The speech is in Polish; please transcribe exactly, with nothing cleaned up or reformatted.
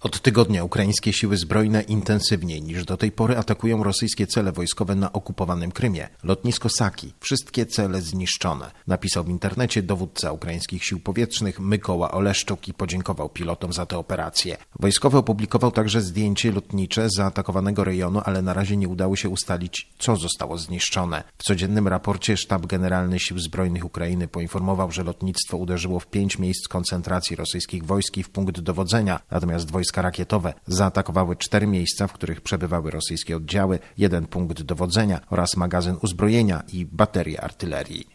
Od tygodnia ukraińskie siły zbrojne intensywniej niż do tej pory atakują rosyjskie cele wojskowe na okupowanym Krymie. Lotnisko Saki. Wszystkie cele zniszczone. Napisał w internecie dowódca ukraińskich sił powietrznych Mykoła Oleszczuk i podziękował pilotom za tę operację. Wojskowy opublikował także zdjęcie lotnicze zaatakowanego rejonu, ale na razie nie udało się ustalić, co zostało zniszczone. W codziennym raporcie Sztab Generalny Sił Zbrojnych Ukrainy poinformował, że lotnictwo uderzyło w pięć miejsc koncentracji rosyjskich wojsk i w punkt dowodzenia, natomiast wojska rakietowe zaatakowały cztery miejsca, w których przebywały rosyjskie oddziały, jeden punkt dowodzenia oraz magazyn uzbrojenia i baterię artylerii.